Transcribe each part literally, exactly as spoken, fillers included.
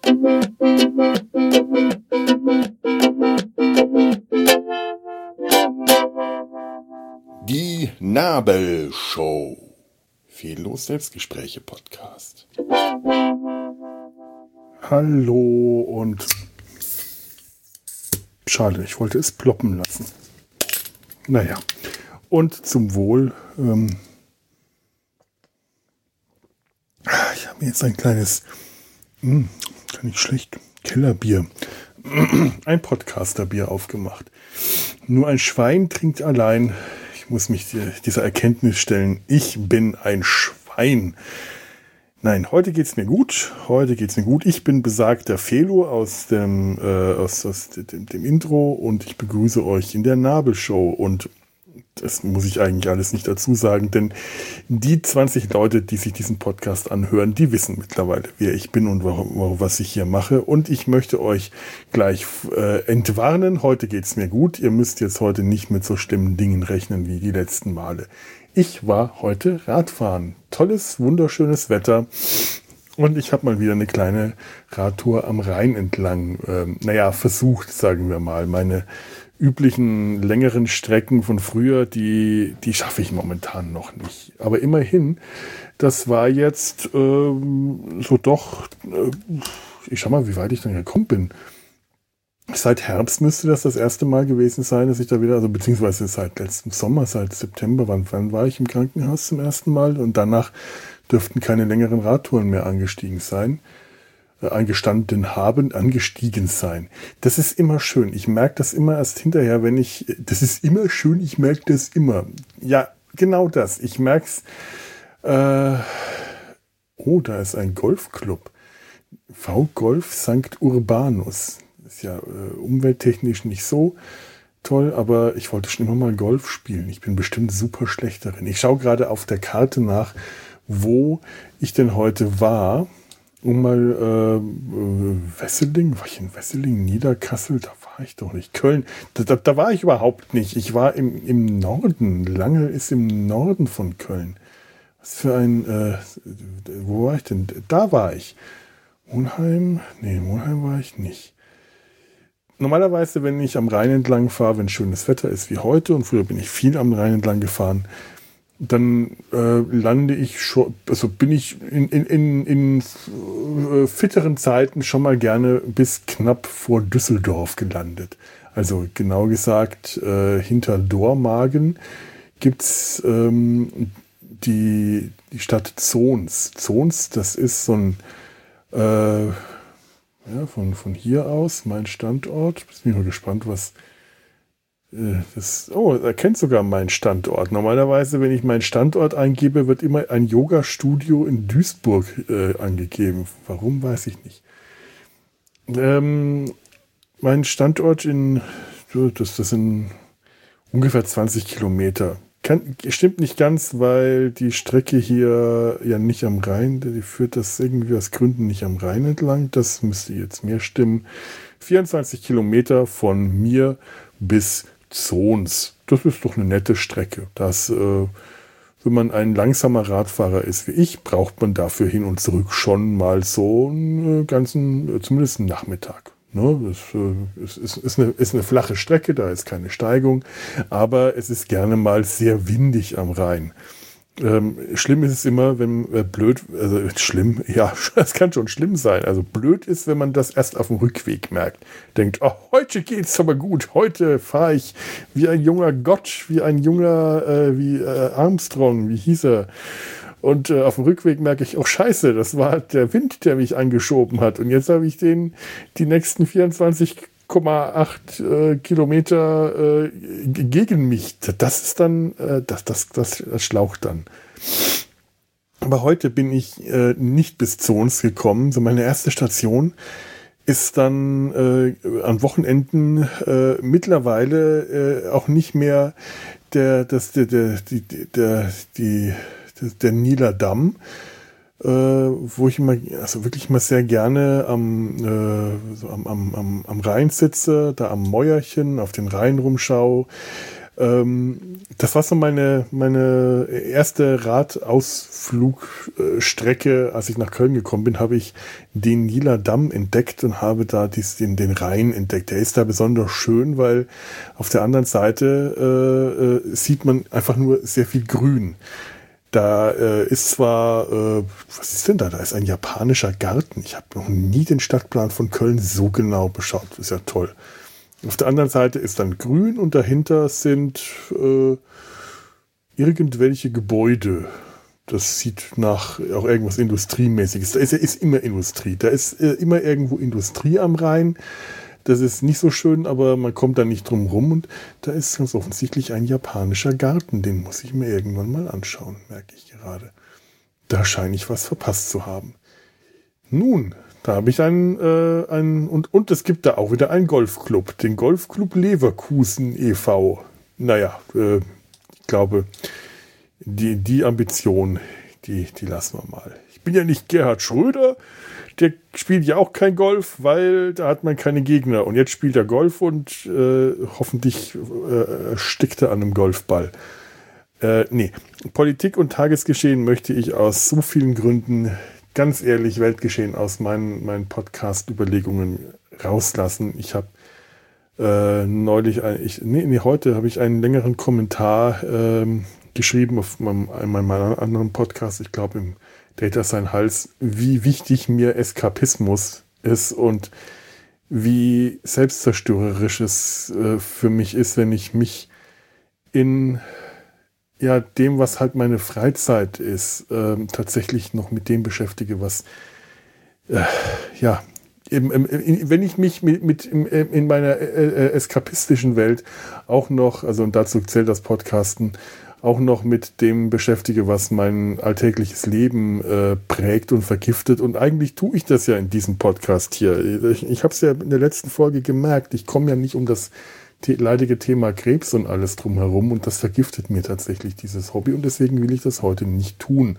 Die Nabelshow. Fehllos Selbstgespräche Podcast. Hallo und schade, ich wollte es ploppen lassen. Naja, und zum Wohl. Ähm, ich habe mir jetzt ein kleines, mh, kann nicht schlecht, Kellerbier, ein Podcasterbier aufgemacht. Nur ein Schwein trinkt allein. Ich muss mich dieser Erkenntnis stellen, ich bin ein Schwein. Nein, heute geht's mir gut. Heute geht's mir gut. Ich bin besagter Felo aus dem, äh, aus, aus dem, dem Intro und ich begrüße euch in der Nabelshow. Und das muss ich eigentlich alles nicht dazu sagen, denn die zwanzig Leute, die sich diesen Podcast anhören, die wissen mittlerweile, wer ich bin und warum, was ich hier mache. Und ich möchte euch gleich äh, entwarnen. Heute geht's mir gut. Ihr müsst jetzt heute nicht mit so schlimmen Dingen rechnen wie die letzten Male. Ich war heute Radfahren. Tolles, wunderschönes Wetter. Und ich habe mal wieder eine kleine Radtour am Rhein entlang, ähm, naja, versucht, sagen wir mal. Meine üblichen längeren Strecken von früher, die, die schaffe ich momentan noch nicht. Aber immerhin, das war jetzt ähm, so doch, äh, ich schau mal, wie weit ich dann gekommen bin. Seit Herbst müsste das das erste Mal gewesen sein, dass ich da wieder, also beziehungsweise seit letztem Sommer, seit September, wann, wann war ich im Krankenhaus zum ersten Mal? Und danach dürften keine längeren Radtouren mehr angestiegen sein. eingestanden haben, angestiegen sein. Das ist immer schön. Ich merke das immer erst hinterher, wenn ich, das ist immer schön, ich merke das immer. Ja, genau das. Ich merke es, äh, oh, da ist ein Golfclub. V-Golf Sankt Urbanus. Ist ja äh, umwelttechnisch nicht so toll, aber ich wollte schon immer mal Golf spielen. Ich bin bestimmt super schlecht darin. Ich schaue gerade auf der Karte nach, wo ich denn heute war. Um mal äh, Wesseling, war ich in Wesseling, Niederkassel, da war ich doch nicht. Köln, da, da, da war ich überhaupt nicht. Ich war im, im Norden. Lange ist im Norden von Köln. Was für ein, äh, wo war ich denn? Da war ich. Monheim? Nee, Monheim war ich nicht. Normalerweise, wenn ich am Rhein entlang fahre, wenn schönes Wetter ist wie heute, und früher bin ich viel am Rhein entlang gefahren, dann äh, lande ich schon, also bin ich in, in, in, in äh, fitteren Zeiten schon mal gerne bis knapp vor Düsseldorf gelandet. Also genau gesagt, äh, hinter Dormagen gibt's ähm, die, die Stadt Zons. Zons, das ist so ein, äh, ja, von, von hier aus mein Standort. Bin mal gespannt, was Das, oh, er kennt sogar meinen Standort. Normalerweise, wenn ich meinen Standort eingebe, wird immer ein Yoga-Studio in Duisburg äh, angegeben. Warum, weiß ich nicht. Ähm, mein Standort in, das, das sind ungefähr zwanzig Kilometer. Kann, stimmt nicht ganz, weil die Strecke hier ja nicht am Rhein, die führt das irgendwie aus Gründen nicht am Rhein entlang. Das müsste jetzt mehr stimmen. vierundzwanzig Kilometer von mir bis Zons. Das ist doch eine nette Strecke. Das, äh, wenn man ein langsamer Radfahrer ist wie ich, braucht man dafür hin und zurück schon mal so einen ganzen, zumindest einen Nachmittag. Ne? Das äh, ist, ist, ist, eine, ist eine flache Strecke, da ist keine Steigung, aber es ist gerne mal sehr windig am Rhein. Ähm, schlimm ist es immer, wenn äh, blöd, also schlimm, ja, das kann schon schlimm sein. Also blöd ist, wenn man das erst auf dem Rückweg merkt. Denkt, oh, heute geht's aber gut. Heute fahre ich wie ein junger Gott, wie ein junger, äh, wie äh, Armstrong, wie hieß er. Und äh, auf dem Rückweg merke ich, oh scheiße, das war der Wind, der mich angeschoben hat. Und jetzt habe ich den die nächsten vierundzwanzig Komma acht äh, Kilometer äh, gegen mich. Das ist dann, äh, das, das, das, das schlaucht dann. Aber heute bin ich äh, nicht bis Zons gekommen. So meine erste Station ist dann äh, an Wochenenden äh, mittlerweile äh, auch nicht mehr der, das, der, der, die, der, die, der, der Nieler Damm, äh, wo ich immer, also wirklich mal sehr gerne am, äh, so am, am, am, am Rhein sitze, da am Mäuerchen, auf den Rhein rumschaue. Ähm, das war so meine, meine erste Radausflugstrecke. Als ich nach Köln gekommen bin, habe ich den Nieler Damm entdeckt und habe da dies, den, den Rhein entdeckt. Der ist da besonders schön, weil auf der anderen Seite äh, sieht man einfach nur sehr viel Grün. Da äh, ist zwar, äh, was ist denn da? Da ist ein japanischer Garten. Ich habe noch nie den Stadtplan von Köln so genau beschaut. Das ist ja toll. Auf der anderen Seite ist dann grün und dahinter sind äh, irgendwelche Gebäude. Das sieht nach auch irgendwas Industriemäßiges. Da ist, ist immer Industrie. Da ist äh, immer irgendwo Industrie am Rhein. Das ist nicht so schön, aber man kommt da nicht drum rum. Und da ist ganz offensichtlich ein japanischer Garten. Den muss ich mir irgendwann mal anschauen, merke ich gerade. Da scheine ich was verpasst zu haben. Nun, da habe ich einen, äh, einen und, und es gibt da auch wieder einen Golfclub, den Golfclub Leverkusen e V Naja, äh, ich glaube, die, die Ambition, die, die lassen wir mal. Ich bin ja nicht Gerhard Schröder, der spielt ja auch kein Golf, weil da hat man keine Gegner. Und jetzt spielt er Golf und äh, hoffentlich äh, erstickt er an einem Golfball. Äh, nee, Politik und Tagesgeschehen möchte ich aus so vielen Gründen ganz ehrlich Weltgeschehen aus meinen, meinen Podcast-Überlegungen rauslassen. Ich habe äh, neulich, ein, ich, nee, nee, heute habe ich einen längeren Kommentar ähm, geschrieben auf meinem, meinem anderen Podcast, ich glaube im Data Sein Hals, wie wichtig mir Eskapismus ist und wie selbstzerstörerisch es äh, für mich ist, wenn ich mich in ja, dem, was halt meine Freizeit ist, ähm, tatsächlich noch mit dem beschäftige, was, äh, ja, eben, ähm, wenn ich mich mit, mit in, in meiner äh, eskapistischen Welt auch noch, also und dazu zählt das Podcasten, auch noch mit dem beschäftige, was mein alltägliches Leben äh, prägt und vergiftet. Und eigentlich tue ich das ja in diesem Podcast hier. Ich, ich habe es ja in der letzten Folge gemerkt, ich komme ja nicht um das leidige Thema Krebs und alles drumherum und das vergiftet mir tatsächlich dieses Hobby und deswegen will ich das heute nicht tun.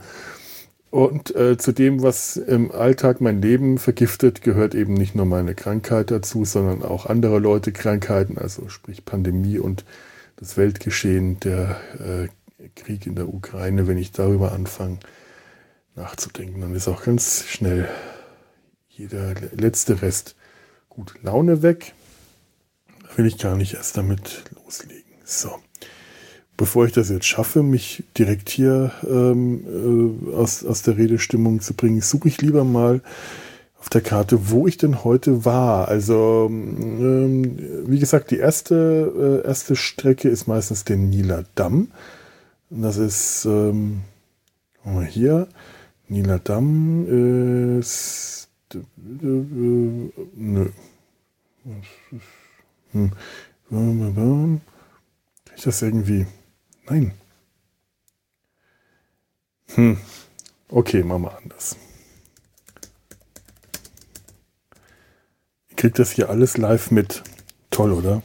Und äh, zu dem, was im Alltag mein Leben vergiftet, gehört eben nicht nur meine Krankheit dazu, sondern auch andere Leute Krankheiten, also sprich Pandemie und das Weltgeschehen, der äh, Krieg in der Ukraine. Wenn ich darüber anfange nachzudenken, dann ist auch ganz schnell jeder letzte Rest gut Laune weg. Will ich gar nicht erst damit loslegen. So, bevor ich das jetzt schaffe, mich direkt hier ähm, äh, aus, aus der Redestimmung zu bringen, suche ich lieber mal auf der Karte, wo ich denn heute war. Also, ähm, wie gesagt, die erste, äh, erste Strecke ist meistens der Nieler Damm. Und das ist, ähm, mal hier, Nieler Damm ist, äh, äh, nö. Hm. Kann ich das irgendwie? Nein. Hm. Okay, machen wir anders. Ihr kriegt das hier alles live mit. Toll, oder?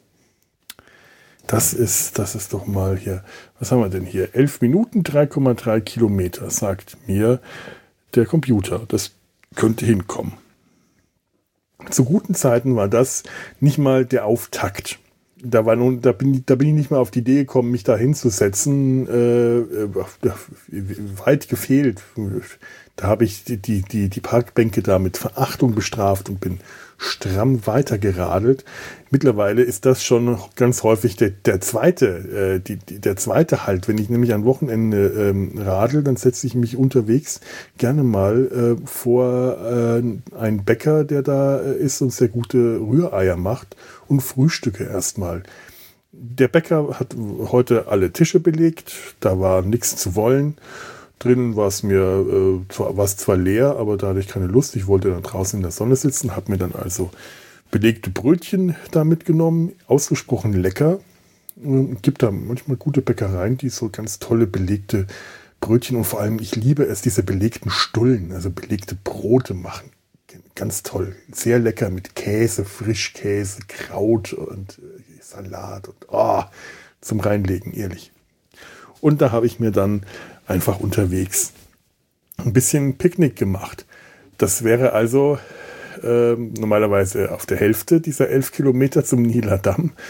Das ist, das ist doch mal hier. Was haben wir denn hier? elf Minuten, drei Komma drei Kilometer, sagt mir der Computer. Das könnte hinkommen. Zu guten Zeiten war das nicht mal der Auftakt. Da, war nun, da, bin, da bin ich nicht mal auf die Idee gekommen, mich da hinzusetzen. Äh, weit gefehlt. Da habe ich die, die, die, die Parkbänke da mit Verachtung bestraft und bin stramm weitergeradelt. Mittlerweile ist das schon ganz häufig der, der zweite, äh, die, die, der zweite Halt. Wenn ich nämlich am Wochenende ähm, radel, dann setze ich mich unterwegs gerne mal äh, vor äh, einen Bäcker, der da äh, ist und sehr gute Rühreier macht und frühstücke erstmal. Der Bäcker hat heute alle Tische belegt, da war nichts zu wollen. Drinnen war es mir, äh, zwar, war es zwar leer, aber da hatte ich keine Lust. Ich wollte dann draußen in der Sonne sitzen, habe mir dann also belegte Brötchen da mitgenommen, ausgesprochen lecker. Es gibt da manchmal gute Bäckereien, die so ganz tolle belegte Brötchen und vor allem, ich liebe es, diese belegten Stullen, also belegte Brote machen. Ganz toll, sehr lecker mit Käse, Frischkäse, Kraut und Salat und oh, zum Reinlegen, ehrlich. Und da habe ich mir dann einfach unterwegs ein bisschen Picknick gemacht. Das wäre also äh, normalerweise auf der Hälfte dieser elf Kilometer zum Nieler Damm,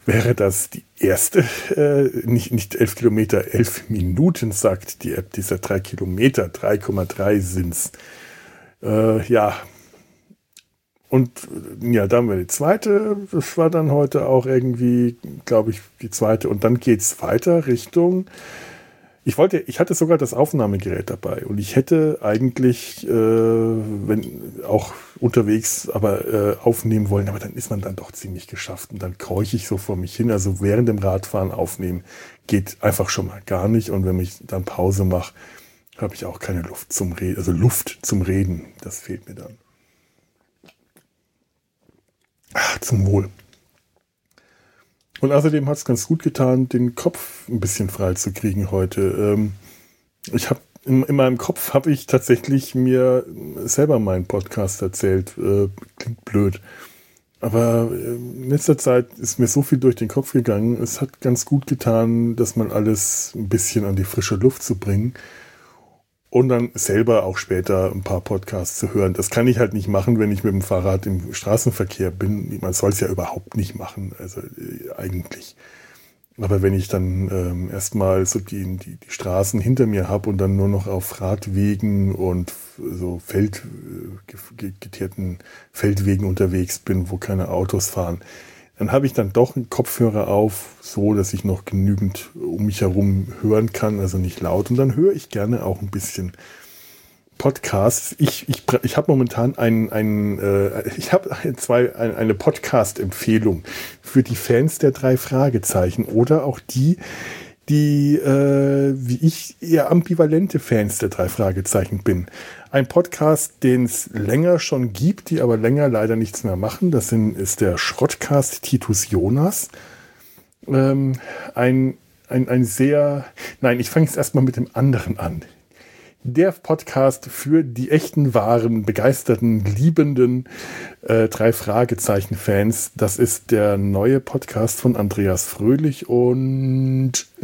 wäre das die erste, äh, nicht, nicht elf Kilometer, elf Minuten, sagt die App, dieser drei Kilometer, drei Komma drei sind's. Äh, ja, und ja, dann war die zweite, das war dann heute auch irgendwie, glaube ich, die zweite. Und dann geht's weiter Richtung, ich wollte, ich hatte sogar das Aufnahmegerät dabei und ich hätte eigentlich, äh, wenn auch unterwegs, aber äh, aufnehmen wollen, aber dann ist man dann doch ziemlich geschafft und dann keuche ich so vor mich hin. Also während dem Radfahren aufnehmen geht einfach schon mal gar nicht und wenn ich dann Pause mache, habe ich auch keine Luft zum Reden, also Luft zum Reden, das fehlt mir dann. Ach, zum Wohl. Und außerdem hat es ganz gut getan, den Kopf ein bisschen frei zu kriegen heute. Ähm, ich habe in, in meinem Kopf habe ich tatsächlich mir selber meinen Podcast erzählt. Äh, klingt blöd. Aber in letzter Zeit ist mir so viel durch den Kopf gegangen. Es hat ganz gut getan, das mal alles ein bisschen an die frische Luft zu bringen. Und dann selber auch später ein paar Podcasts zu hören. Das kann ich halt nicht machen, wenn ich mit dem Fahrrad im Straßenverkehr bin. Man soll es ja überhaupt nicht machen, also äh, eigentlich. Aber wenn ich dann ähm, erstmal so die, die, die Straßen hinter mir habe und dann nur noch auf Radwegen und so Feld, äh, geteerten Feldwegen unterwegs bin, wo keine Autos fahren, dann habe ich dann doch einen Kopfhörer auf, so dass ich noch genügend um mich herum hören kann, also nicht laut. Und dann höre ich gerne auch ein bisschen Podcasts. Ich, ich, ich habe momentan ein, ein, äh, ich habe zwei, ein, eine Podcast-Empfehlung für die Fans der drei Fragezeichen oder auch die, die, äh, wie ich, eher ambivalente Fans der drei Fragezeichen bin. Ein Podcast, den es länger schon gibt, die aber länger leider nichts mehr machen. Das sind, ist der Schrottcast Titus Jonas. Ähm, ein, ein, ein sehr, nein, ich fange jetzt erstmal mit dem anderen an. Der Podcast für die echten, wahren, begeisterten, liebenden äh, drei Fragezeichen-Fans. Das ist der neue Podcast von Andreas Fröhlich und äh,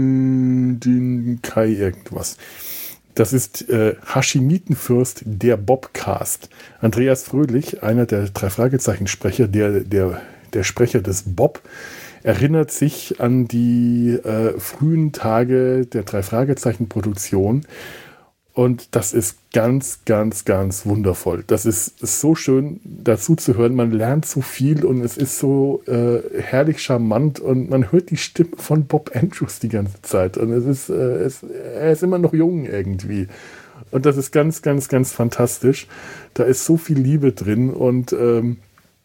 den Kai irgendwas. Das ist äh, Haschimitenfürst, der Bobcast. Andreas Fröhlich, einer der drei Fragezeichen-Sprecher, der, der, der Sprecher des Bob, erinnert sich an die äh, frühen Tage der drei Fragezeichen-Produktion. Und das ist ganz, ganz, ganz wundervoll. Das ist, ist so schön dazu zu hören. Man lernt so viel und es ist so äh, herrlich charmant und man hört die Stimme von Bob Andrews die ganze Zeit. Und es ist, äh, es, er ist immer noch jung irgendwie. Und das ist ganz, ganz, ganz fantastisch. Da ist so viel Liebe drin und ähm,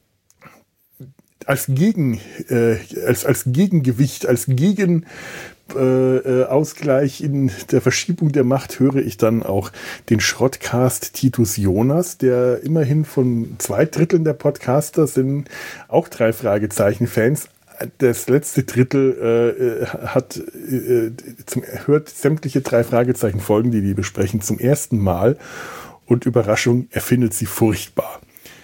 als Gegen, äh, als, als Gegengewicht, als Gegen Äh, Ausgleich in der Verschiebung der Macht höre ich dann auch den Schrottcast Titus Jonas, der immerhin von zwei Dritteln der Podcaster sind auch drei Fragezeichen-Fans. Das letzte Drittel äh, hat äh, zum, hört sämtliche drei Fragezeichen-Folgen, die die besprechen, zum ersten Mal und Überraschung, er findet sie furchtbar.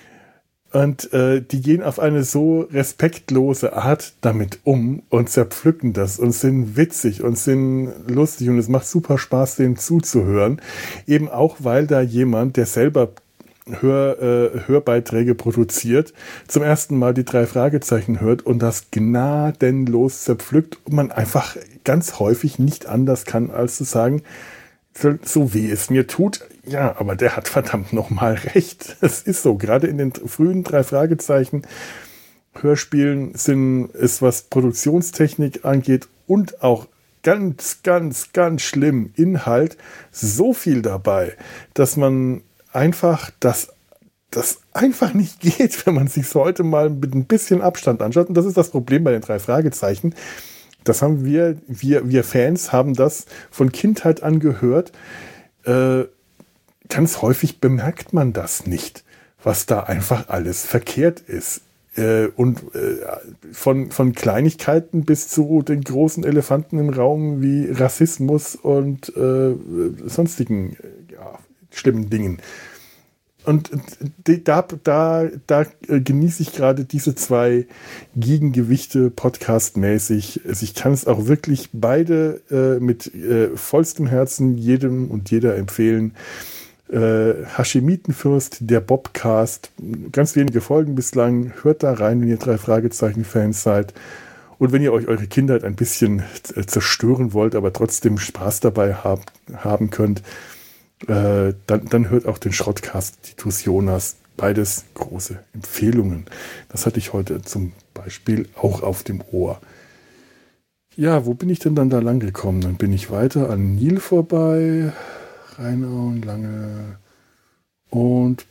Und äh, die gehen auf eine so respektlose Art damit um und zerpflücken das und sind witzig und sind lustig und es macht super Spaß, denen zuzuhören. Eben auch, weil da jemand, der selber Hör, äh, Hörbeiträge produziert, zum ersten Mal die drei Fragezeichen hört und das gnadenlos zerpflückt und man einfach ganz häufig nicht anders kann, als zu sagen, so weh es mir tut, ja, aber der hat verdammt nochmal recht. Es ist so, gerade in den frühen drei Fragezeichen Hörspielen sind es, was Produktionstechnik angeht und auch ganz, ganz, ganz schlimm Inhalt, so viel dabei, dass man einfach das, das einfach nicht geht, wenn man sich heute mal mit ein bisschen Abstand anschaut. Und das ist das Problem bei den drei Fragezeichen. Das haben wir, wir, wir Fans haben das von Kindheit an gehört. Äh, ganz häufig bemerkt man das nicht, was da einfach alles verkehrt ist. Äh, und äh, von, von Kleinigkeiten bis zu den großen Elefanten im Raum wie Rassismus und äh, sonstigen ja, schlimmen Dingen. Und da, da, da genieße ich gerade diese zwei Gegengewichte podcastmäßig. Also ich kann es auch wirklich beide äh, mit äh, vollstem Herzen jedem und jeder empfehlen. Äh, Haschimitenfürst, der Bobcast, ganz wenige Folgen bislang. Hört da rein, wenn ihr drei Fragezeichen-Fans seid. Und wenn ihr euch eure Kindheit ein bisschen zerstören wollt, aber trotzdem Spaß dabei habt, haben könnt, äh, dann, dann hört auch den Schrottcast Titus Jonas. Beides große Empfehlungen. Das hatte ich heute zum Beispiel auch auf dem Ohr. Ja, wo bin ich denn dann da lang gekommen? Dann bin ich weiter an Nil vorbei, Rheinau und Lange und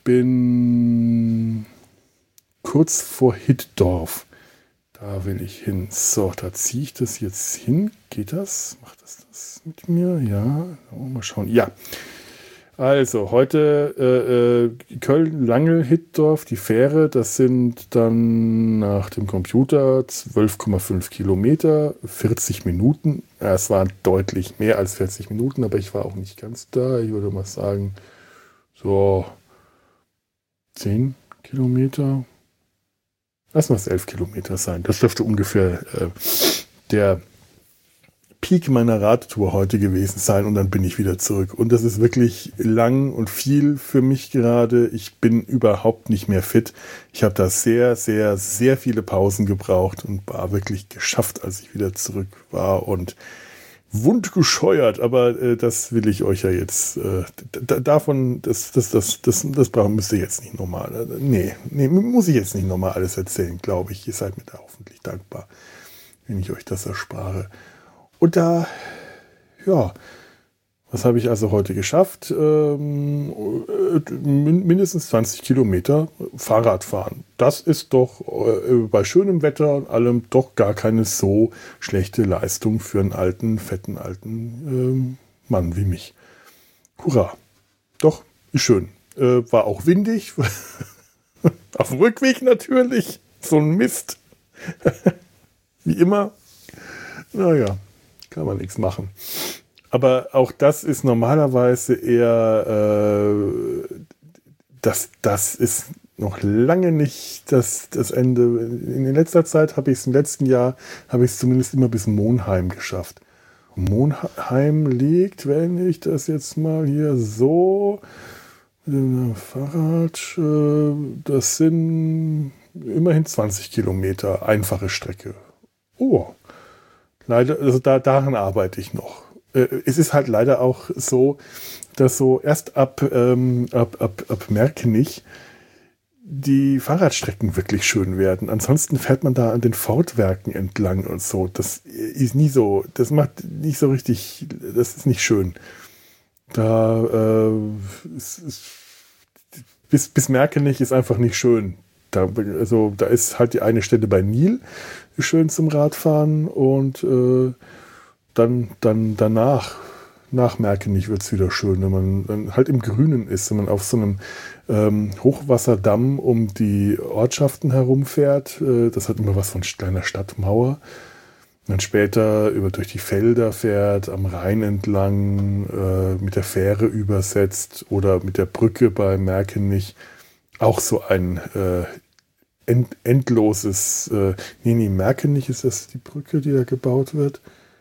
bin kurz vor Hittdorf. Da will ich hin. So, da ziehe ich das jetzt hin. Geht das? Macht das das mit mir? Ja, mal schauen. Ja. Also, heute äh, äh, Köln, Lange, Hittdorf, die Fähre, das sind dann nach dem Computer zwölf Komma fünf Kilometer, vierzig Minuten. Ja, es waren deutlich mehr als vierzig Minuten, aber ich war auch nicht ganz da. Ich würde mal sagen, so zehn Kilometer. Lass mal es elf Kilometer sein. Das dürfte ungefähr äh, der Peak meiner Radtour heute gewesen sein und dann bin ich wieder zurück. Und das ist wirklich lang und viel für mich gerade. Ich bin überhaupt nicht mehr fit. Ich habe da sehr, sehr, sehr viele Pausen gebraucht und war wirklich geschafft, als ich wieder zurück war und wundgescheuert. Aber äh, das will ich euch ja jetzt äh, d- davon, das, das, das, das, das brauchen müsst ihr jetzt nicht nochmal. Nee, nee, muss ich jetzt nicht nochmal alles erzählen, glaube ich. Ihr seid mir da hoffentlich dankbar, wenn ich euch das erspare. Und da, ja, was habe ich also heute geschafft? Ähm, mindestens zwanzig Kilometer Fahrrad fahren. Das ist doch äh, bei schönem Wetter und allem doch gar keine so schlechte Leistung für einen alten, fetten, alten ähm, Mann wie mich. Hurra. Doch, ist schön. Äh, war auch windig. Auf dem Rückweg natürlich. So ein Mist. Wie immer. Naja. Kann man nichts machen. Aber auch das ist normalerweise eher, äh, das, das ist noch lange nicht das, das Ende. In letzter Zeit habe ich es, im letzten Jahr habe ich es zumindest immer bis Monheim geschafft. Monheim liegt, wenn ich das jetzt mal hier so mit dem Fahrrad, äh, das sind immerhin zwanzig Kilometer einfache Strecke. Oh, leider, also da, daran arbeite ich noch. Äh, es ist halt leider auch so, dass so erst ab, ähm, ab, ab, ab Merkenich die Fahrradstrecken wirklich schön werden. Ansonsten fährt man da an den Fortwerken entlang und so. Das ist nie so, das macht nicht so richtig, das ist nicht schön. Da, äh, ist, ist, bis, bis Merkenich ist einfach nicht schön. Da, also, da ist halt die eine Stelle bei Nil schön zum Radfahren und äh, dann, dann danach, nach Merkenich wird es wieder schön, wenn man dann halt im Grünen ist, wenn man auf so einem ähm, Hochwasserdamm um die Ortschaften herumfährt. Äh, das hat immer was von kleiner Stadtmauer. Und dann später über durch die Felder fährt, am Rhein entlang, äh, mit der Fähre übersetzt oder mit der Brücke bei Merkenich. Auch so ein äh, end, endloses, äh, nee, nee, Merkenich ist das die Brücke, die da gebaut wird.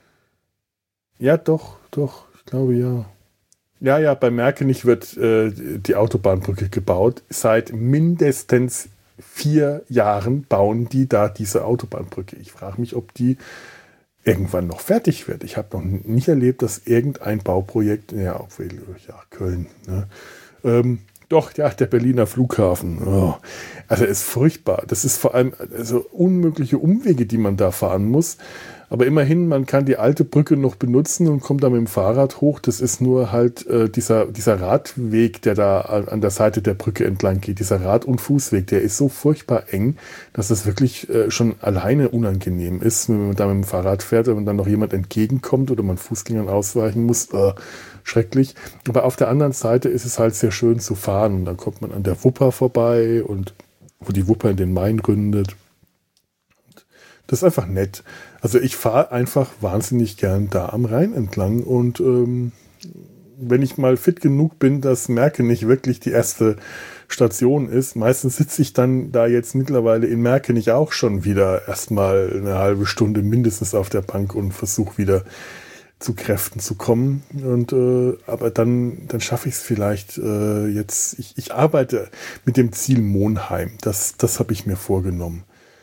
Ja, doch, doch, ich glaube ja. Ja, ja, bei Merkenich wird äh, die Autobahnbrücke gebaut. Seit mindestens vier Jahren bauen die da diese Autobahnbrücke. Ich frage mich, ob die irgendwann noch fertig wird. Ich habe noch nicht erlebt, dass irgendein Bauprojekt, ja, obwohl, ja, Köln, ne, ähm, doch, ja, der Berliner Flughafen. Oh. Also ist furchtbar. Das ist vor allem also unmögliche Umwege, die man da fahren muss. Aber immerhin, man kann die alte Brücke noch benutzen und kommt da mit dem Fahrrad hoch. Das ist nur halt äh, dieser, dieser Radweg, der da an der Seite der Brücke entlang geht. Dieser Rad- und Fußweg, der ist so furchtbar eng, dass das wirklich äh, schon alleine unangenehm ist, wenn man da mit dem Fahrrad fährt, wenn dann noch jemand entgegenkommt oder man Fußgängern ausweichen muss. Äh, schrecklich. Aber auf der anderen Seite ist es halt sehr schön zu fahren. Und dann kommt man an der Wupper vorbei und wo die Wupper in den Main ründet. Das ist einfach nett. Also ich fahre einfach wahnsinnig gern da am Rhein entlang und ähm, wenn ich mal fit genug bin, dass Merkenich wirklich die erste Station ist, meistens sitze ich dann da jetzt mittlerweile in Merkenich auch schon wieder erstmal eine halbe Stunde mindestens auf der Bank und versuche wieder zu Kräften zu kommen. Und äh, aber dann, dann schaffe ich es vielleicht äh, jetzt. Ich, ich arbeite mit dem Ziel Monheim. Das, das habe ich mir vorgenommen.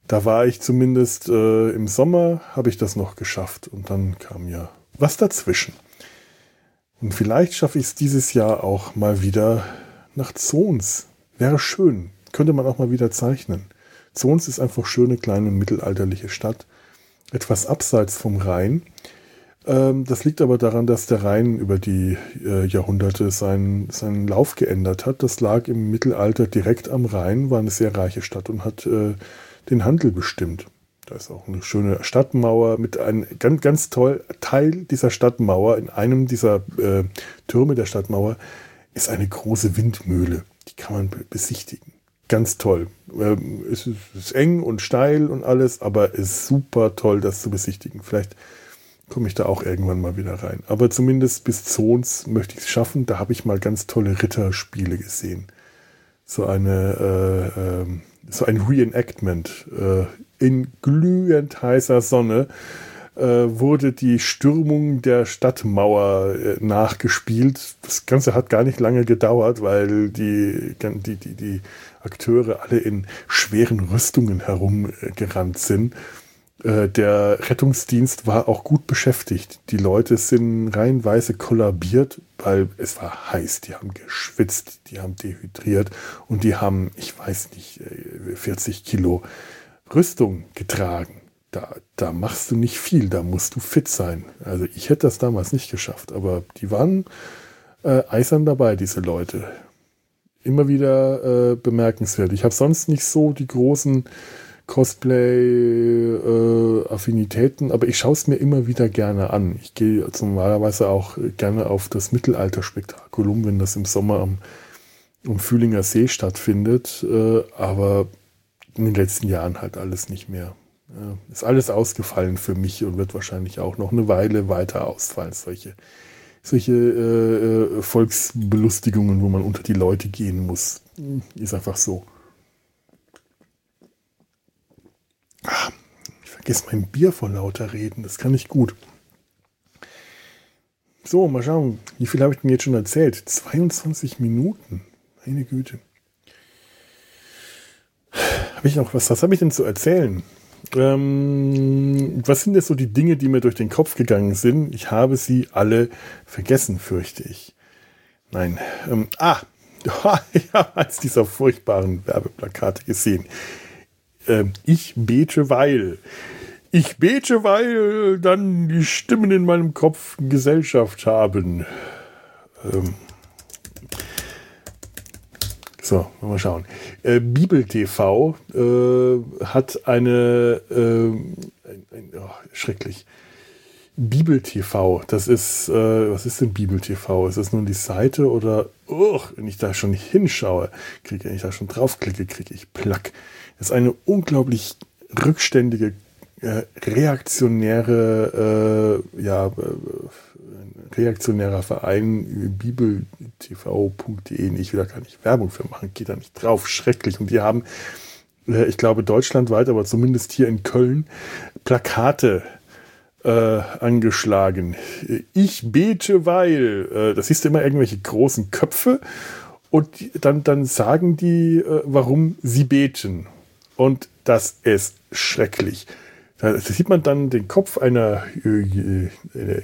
Da war ich zumindest äh, im Sommer, habe ich das noch geschafft. Und dann kam ja was dazwischen. Und vielleicht schaffe ich es dieses Jahr auch mal wieder nach Zons. Wäre schön. Könnte man auch mal wieder zeichnen. Zons ist einfach schöne, kleine, mittelalterliche Stadt. Etwas abseits vom Rhein. Ähm, das liegt aber daran, dass der Rhein über die äh, Jahrhunderte seinen, seinen Lauf geändert hat. Das lag im Mittelalter direkt am Rhein, war eine sehr reiche Stadt und hat äh, den Handel bestimmt. Da ist auch eine schöne Stadtmauer mit einem ganz, ganz toll Teil dieser Stadtmauer. In einem dieser äh, Türme der Stadtmauer ist eine große Windmühle. Die kann man be- besichtigen. Ganz toll. Ähm, es ist, ist eng und steil und alles, aber es ist super toll, das zu besichtigen. Vielleicht komme ich da auch irgendwann mal wieder rein. Aber zumindest bis Zons möchte ich es schaffen. Da habe ich mal ganz tolle Ritterspiele gesehen. So eine äh, äh, so ein Reenactment. Äh, in glühend heißer Sonne äh, wurde die Stürmung der Stadtmauer äh, nachgespielt. Das Ganze hat gar nicht lange gedauert, weil die, die, die, die Akteure alle in schweren Rüstungen herumgerannt sind. Der Rettungsdienst war auch gut beschäftigt. Die Leute sind reihenweise kollabiert, weil es war heiß. Die haben geschwitzt, die haben dehydriert und die haben, ich weiß nicht, vierzig Kilo Rüstung getragen. Da, da machst du nicht viel, da musst du fit sein. Also ich hätte das damals nicht geschafft, aber die waren äh, eisern dabei, diese Leute. Immer wieder äh, bemerkenswert. Ich habe sonst nicht so die großen Cosplay-Affinitäten, äh, aber ich schaue es mir immer wieder gerne an. Ich gehe normalerweise auch gerne auf das Mittelalter-Spektakulum, wenn das im Sommer am, am Fühlinger See stattfindet, äh, aber in den letzten Jahren halt alles nicht mehr. Ja, ist alles ausgefallen für mich und wird wahrscheinlich auch noch eine Weile weiter ausfallen. Solche, solche äh, Volksbelustigungen, wo man unter die Leute gehen muss, ist einfach so. Ich vergesse mein Bier vor lauter Reden. Das kann ich gut. So, mal schauen. Wie viel habe ich denn jetzt schon erzählt? zweiundzwanzig Minuten. Meine Güte. Habe ich noch was? Was habe ich denn zu erzählen? Ähm, was sind jetzt so die Dinge, die mir durch den Kopf gegangen sind? Ich habe sie alle vergessen, fürchte ich. Nein. Ähm, ah, ich habe eins dieser furchtbaren Werbeplakate gesehen. Ich bete, weil. Ich bete, weil dann die Stimmen in meinem Kopf Gesellschaft haben. Ähm so, mal schauen. Äh, Bibel T V äh, hat eine, äh, ein, ein, oh, schrecklich. Bibel T V, das ist, äh, was ist denn Bibel T V? Ist das nur die Seite oder, oh, wenn ich da schon hinschaue, kriege, wenn ich da schon draufklicke, kriege ich Plack. Das ist eine unglaublich rückständige, äh, reaktionäre, äh, ja, äh, reaktionärer Verein, bibel t v punkt de. Ich will da gar nicht Werbung für machen, geht da nicht drauf, schrecklich. Und die haben, äh, ich glaube deutschlandweit, aber zumindest hier in Köln, Plakate äh, angeschlagen. Ich bete, weil, äh, das siehst du immer irgendwelche großen Köpfe und die, dann, dann sagen die, äh, warum sie beten. Und das ist schrecklich. Da sieht man dann den Kopf einer äh, äh,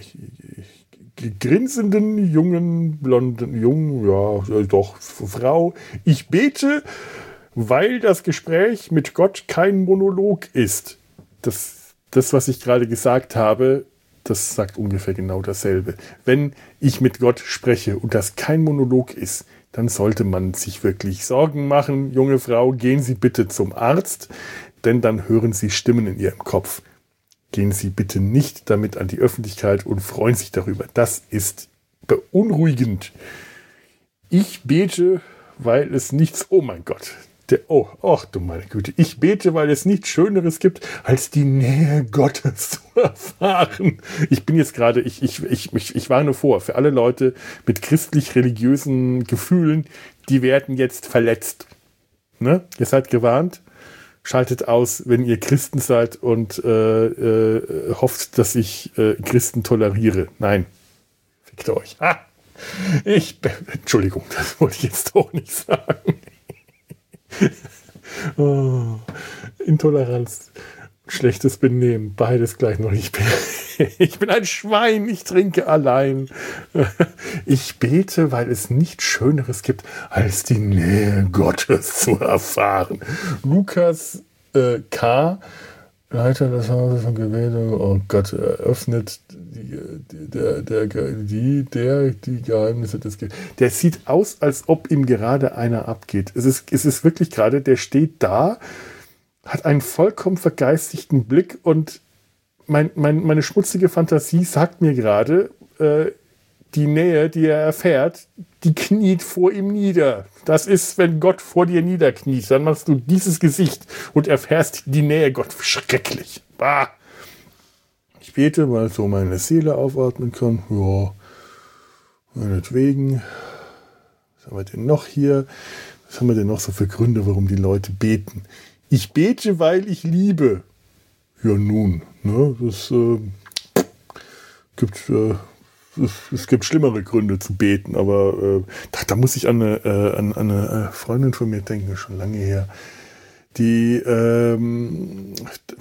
grinsenden, jungen, blonden, jungen, ja, doch, Frau. Ich bete, weil das Gespräch mit Gott kein Monolog ist. Das, das, was ich gerade gesagt habe, das sagt ungefähr genau dasselbe. Wenn ich mit Gott spreche und das kein Monolog ist, dann sollte man sich wirklich Sorgen machen. Junge Frau, gehen Sie bitte zum Arzt, denn dann hören Sie Stimmen in Ihrem Kopf. Gehen Sie bitte nicht damit an die Öffentlichkeit und freuen sich darüber. Das ist beunruhigend. Ich bete, weil es nichts... Oh mein Gott. Der, oh, ach du meine Güte. Ich bete, weil es nichts Schöneres gibt, als die Nähe Gottes zu erfahren. Ich bin jetzt gerade, ich, ich, ich, ich, ich warne vor, für alle Leute mit christlich-religiösen Gefühlen, die werden jetzt verletzt. Ne? Ihr seid gewarnt. Schaltet aus, wenn ihr Christen seid und äh, äh, hofft, dass ich äh, Christen toleriere. Nein. Fickt euch. Ah, ich, Entschuldigung, das wollte ich jetzt doch nicht sagen. Oh. Intoleranz, schlechtes Benehmen, beides gleich noch. Ich bin, ich bin ein Schwein, ich trinke allein. Ich bete, weil es nichts Schöneres gibt, als die Nähe Gottes zu erfahren. Lukas äh, K., Leiter des Hauses von Gebete, oh Gott, eröffnet die, die, der, der, die, der, die Geheimnisse des Ge Der sieht aus, als ob ihm gerade einer abgeht. Es ist, es ist wirklich gerade, der steht da, hat einen vollkommen vergeistigten Blick und mein, mein, meine schmutzige Fantasie sagt mir gerade, äh, die Nähe, die er erfährt, die kniet vor ihm nieder. Das ist, wenn Gott vor dir niederkniet, dann machst du dieses Gesicht und erfährst die Nähe Gott. Schrecklich. Bah. Ich bete, weil so meine Seele aufatmen kann. Ja, meinetwegen. Was haben wir denn noch hier? Was haben wir denn noch so für Gründe, warum die Leute beten? Ich bete, weil ich liebe. Ja nun, ne, das äh, gibt... Äh, Es, es gibt schlimmere Gründe zu beten, aber äh, da, da muss ich an eine, äh, an, an eine Freundin von mir denken, schon lange her, die ähm,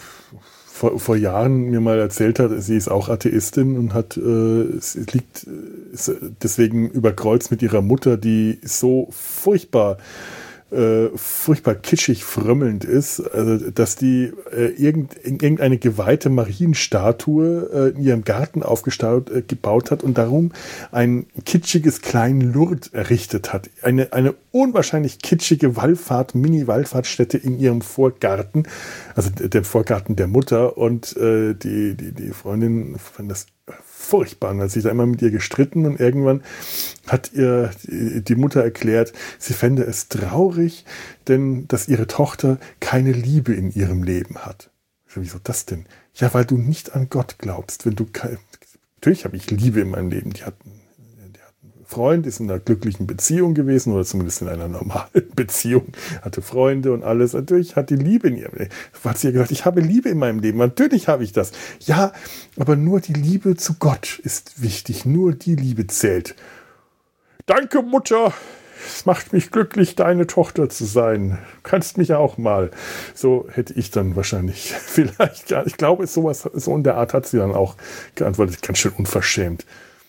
vor, vor Jahren mir mal erzählt hat, sie ist auch Atheistin und hat äh, sie liegt ist deswegen überkreuzt mit ihrer Mutter, die so furchtbar Äh, furchtbar kitschig frömmelnd ist, also dass die äh, irgend, irgendeine geweihte Marienstatue äh, in ihrem Garten aufgebaut äh, gebaut hat und darum ein kitschiges kleinen Lourdes errichtet hat. Eine, eine unwahrscheinlich kitschige Wallfahrt, Mini-Wallfahrtsstätte in ihrem Vorgarten, also der Vorgarten der Mutter, und äh, die, die, die Freundin fand das furchtbar, und hat sich da immer mit ihr gestritten, und irgendwann hat ihr die Mutter erklärt, sie fände es traurig, denn dass ihre Tochter keine Liebe in ihrem Leben hat. Wieso das denn? Ja, weil du nicht an Gott glaubst. Wenn du kein, natürlich habe ich Liebe in meinem Leben. Die hat, die hat einen Freund, ist in einer glücklichen Beziehung gewesen, oder zumindest in einer normalen Beziehung, hatte Freunde und alles. Natürlich hat die Liebe in ihrem Leben. Hat sie ja gesagt, ich habe Liebe in meinem Leben. Natürlich habe ich das. Ja, aber nur die Liebe zu Gott ist wichtig. Nur die Liebe zählt. Danke, Mutter. Es macht mich glücklich, deine Tochter zu sein. Du kannst mich auch mal. So hätte ich dann wahrscheinlich vielleicht gar nicht. Ich glaube, sowas, so in der Art hat sie dann auch geantwortet. Ganz schön unverschämt.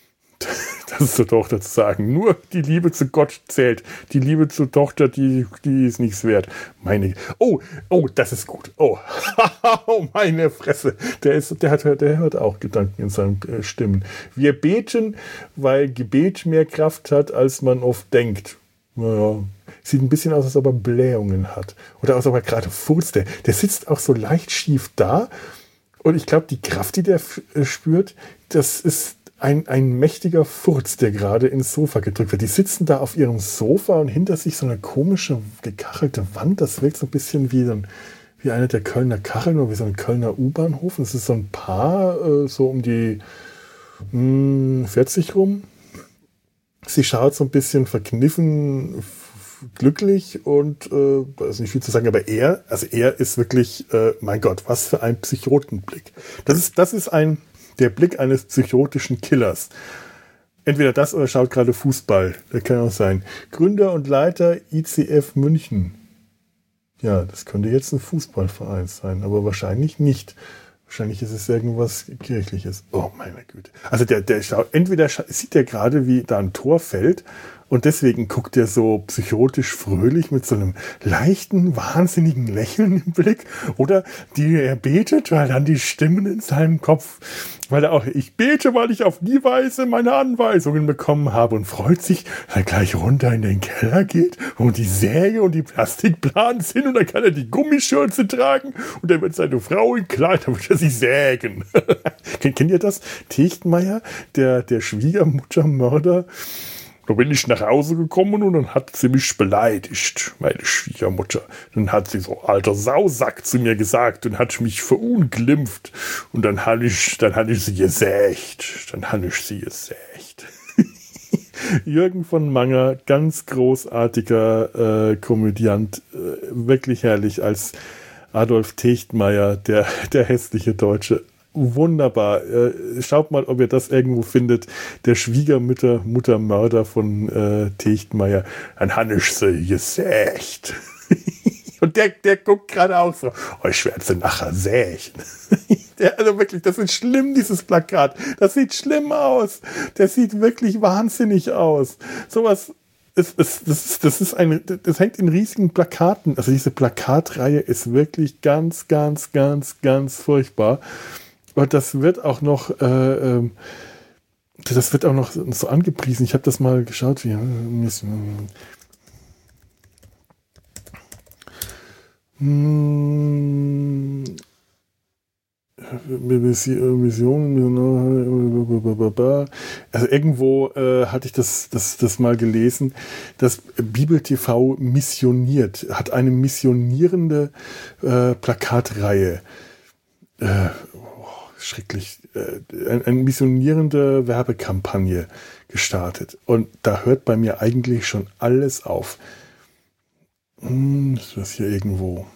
Das ist zur Tochter zu sagen. Nur die Liebe zu Gott zählt. Die Liebe zur Tochter, die, die ist nichts wert. Meine, oh, oh, das ist gut. Oh, oh meine Fresse. Der ist, der hat, der hört auch Gedanken in seinen äh, Stimmen. Wir beten, weil Gebet mehr Kraft hat, als man oft denkt. Naja, sieht ein bisschen aus, als ob er Blähungen hat. Oder als ob er gerade furzt. Der, der sitzt auch so leicht schief da. Und ich glaube, die Kraft, die der f- äh, spürt, das ist Ein, ein mächtiger Furz, der gerade ins Sofa gedrückt wird. Die sitzen da auf ihrem Sofa und hinter sich so eine komische, gekachelte Wand. Das wirkt so ein bisschen wie, so ein, wie eine der Kölner Kacheln oder wie so ein Kölner U-Bahnhof. Es ist so ein Paar, äh, so um die mh, vierzig rum. Sie schaut so ein bisschen verkniffen, f- glücklich und äh, da ist nicht viel zu sagen. Aber er, also er ist wirklich, äh, mein Gott, was für ein Psychotenblick. Das ist, das ist ein Der Blick eines psychotischen Killers. Entweder das oder schaut gerade Fußball. Das kann auch sein. Gründer und Leiter I C F München. Ja, das könnte jetzt ein Fußballverein sein, aber wahrscheinlich nicht. Wahrscheinlich ist es irgendwas Kirchliches. Oh, meine Güte. Also der, der schaut, entweder scha- sieht er gerade, wie da ein Tor fällt, und deswegen guckt er so psychotisch fröhlich mit so einem leichten, wahnsinnigen Lächeln im Blick. Oder die er betet, weil dann die Stimmen in seinem Kopf, weil er auch, ich bete, weil ich auf die Weise meine Anweisungen bekommen habe, und freut sich, weil er gleich runter in den Keller geht, wo die Säge und die Plastikplanen sind, und dann kann er die Gummischürze tragen, und dann wird seine Frau in Kleid, dann wird er sie sägen. Kennt ihr das? Techtmeier, der, der Schwiegermuttermörder. Da bin ich nach Hause gekommen und dann hat sie mich beleidigt, meine Schwiegermutter. Dann hat sie so, alter Sausack, zu mir gesagt und hat mich verunglimpft. Und dann habe ich, dann habe ich sie gesägt. Dann habe ich sie gesägt. Jürgen von Manger, ganz großartiger äh, Komödiant, äh, wirklich herrlich als Adolf Techtmeier, der, der hässliche Deutsche. Wunderbar. Äh, schaut mal, ob ihr das irgendwo findet. Der Schwiegermutter, Muttermörder von äh, Techtmeier. Ein Hannisch sie gesägt. Und der, der guckt gerade auch so, oh, ich werde sie nachher sägen. Der, also wirklich, das ist schlimm, dieses Plakat. Das sieht schlimm aus. Der sieht wirklich wahnsinnig aus. Sowas, ist, ist, das, ist, das, ist ein, das hängt in riesigen Plakaten. Also diese Plakatreihe ist wirklich ganz, ganz, ganz, ganz furchtbar. Und das wird auch noch, äh, äh, das wird auch noch so angepriesen. Ich habe das mal geschaut. Wie, hm, Mission, also irgendwo äh, hatte ich das, das, das mal gelesen, dass Bibel T V missioniert, hat eine missionierende äh, Plakatreihe. Äh, oh, schrecklich. Äh, eine, eine missionierende Werbekampagne gestartet. Und da hört bei mir eigentlich schon alles auf. Hm, ist das hier irgendwo?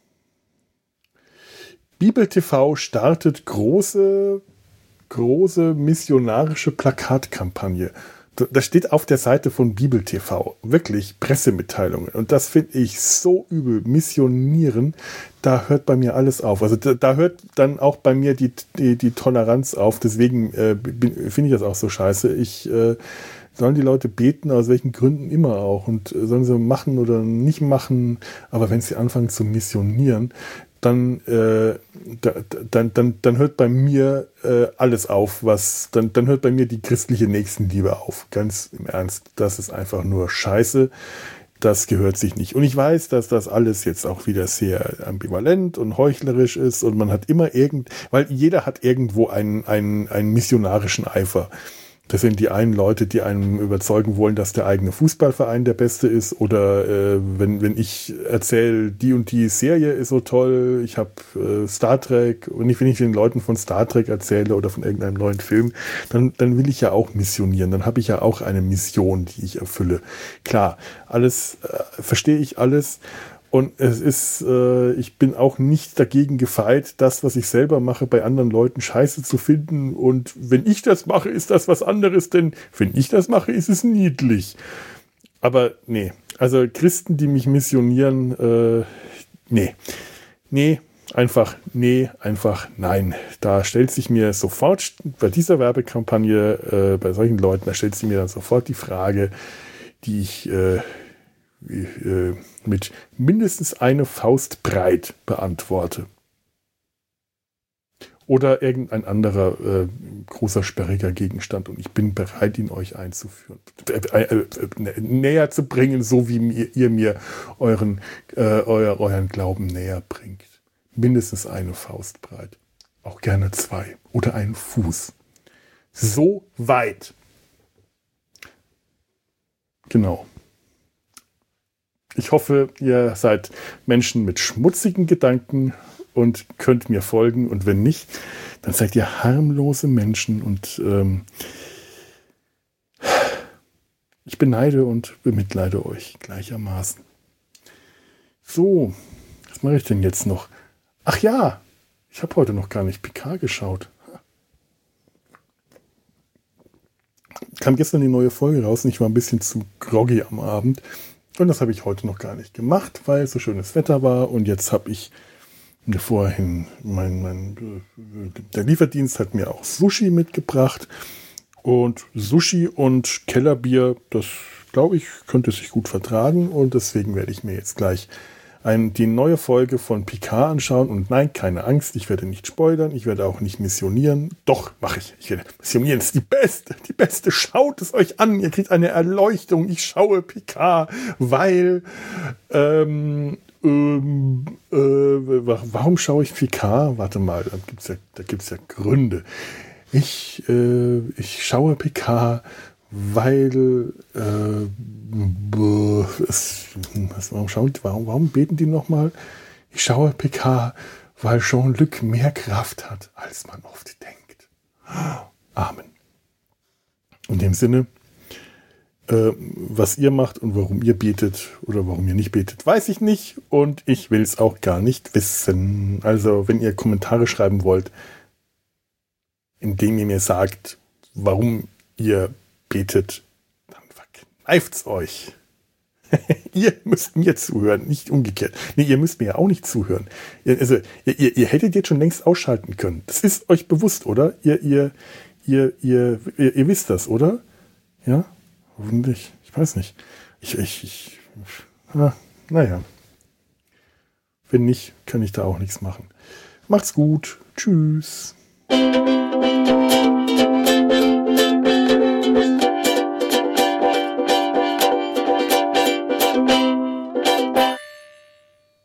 Bibel T V startet große, große missionarische Plakatkampagne. Das steht auf der Seite von Bibel T V. Wirklich Pressemitteilungen. Und das finde ich so übel. Missionieren, da hört bei mir alles auf. Also da, da hört dann auch bei mir die, die, die Toleranz auf. Deswegen äh, finde ich das auch so scheiße. Ich äh, sollen die Leute beten, aus welchen Gründen immer auch. Und äh, sollen sie machen oder nicht machen. Aber wenn sie anfangen zu missionieren, dann, äh, da, dann, dann, dann hört bei mir äh, alles auf, was, dann, dann hört bei mir die christliche Nächstenliebe auf. Ganz im Ernst, das ist einfach nur Scheiße. Das gehört sich nicht. Und ich weiß, dass das alles jetzt auch wieder sehr ambivalent und heuchlerisch ist und man hat immer irgend, weil jeder hat irgendwo einen, einen, einen missionarischen Eifer. Das sind die einen Leute, die einem überzeugen wollen, dass der eigene Fußballverein der beste ist. Oder äh, wenn, wenn ich erzähle, die und die Serie ist so toll, ich habe äh, Star Trek, und ich, wenn ich den Leuten von Star Trek erzähle oder von irgendeinem neuen Film, dann, dann will ich ja auch missionieren. Dann habe ich ja auch eine Mission, die ich erfülle. Klar, alles äh, verstehe ich alles. Und es ist, äh, ich bin auch nicht dagegen gefeit, das, was ich selber mache, bei anderen Leuten scheiße zu finden. Und wenn ich das mache, ist das was anderes, denn wenn ich das mache, ist es niedlich. Aber nee, also Christen, die mich missionieren, äh, nee, nee, einfach, nee, einfach nein. Da stellt sich mir sofort, bei dieser Werbekampagne, äh, bei solchen Leuten, da stellt sich mir dann sofort die Frage, die ich, äh, mit mindestens eine Faust breit beantworte. Oder irgendein anderer äh, großer, sperriger Gegenstand. Und ich bin bereit, ihn euch einzuführen. Äh, äh, äh, näher zu bringen, so wie mir, ihr mir euren, äh, euer, euren Glauben näher bringt. Mindestens eine Faust breit. Auch gerne zwei. Oder einen Fuß. So weit. Genau. Ich hoffe, ihr seid Menschen mit schmutzigen Gedanken und könnt mir folgen. Und wenn nicht, dann seid ihr harmlose Menschen. Und ähm, ich beneide und bemitleide euch gleichermaßen. So, was mache ich denn jetzt noch? Ach ja, ich habe heute noch gar nicht P K geschaut. Kam gestern die neue Folge raus und ich war ein bisschen zu groggy am Abend. Und das habe ich heute noch gar nicht gemacht, weil so schönes Wetter war. Und jetzt habe ich mir vorhin, mein, mein, der Lieferdienst hat mir auch Sushi mitgebracht. Und Sushi und Kellerbier, das glaube ich, könnte sich gut vertragen. Und deswegen werde ich mir jetzt gleich ein, die neue Folge von Picard anschauen. Und nein, keine Angst, ich werde nicht spoilern, ich werde auch nicht missionieren. Doch, mache ich. Ich werde missionieren, das ist die beste, die beste. Schaut es euch an, ihr kriegt eine Erleuchtung. Ich schaue Picard, weil, ähm, ähm, äh, warum schaue ich Picard? Warte mal, da gibt's ja, da gibt's ja Gründe. Ich, äh, ich schaue Picard, weil äh, es, warum, schauen, warum, warum beten die nochmal? Ich schaue Picard, weil Jean-Luc mehr Kraft hat, als man oft denkt. Amen. In dem Sinne, äh, was ihr macht und warum ihr betet oder warum ihr nicht betet, weiß ich nicht und ich will es auch gar nicht wissen. Also, wenn ihr Kommentare schreiben wollt, indem ihr mir sagt, warum ihr betet, dann verkneift's euch. Ihr müsst mir zuhören, nicht umgekehrt. Nee, ihr müsst mir ja auch nicht zuhören. Ihr, also, ihr, ihr, ihr hättet jetzt schon längst ausschalten können. Das ist euch bewusst, oder? Ihr, ihr, ihr, ihr, ihr, ihr wisst das, oder? Ja? Hoffentlich. Ich weiß nicht. Ich, ich, ich, ah, naja. Wenn nicht, kann ich da auch nichts machen. Macht's gut. Tschüss.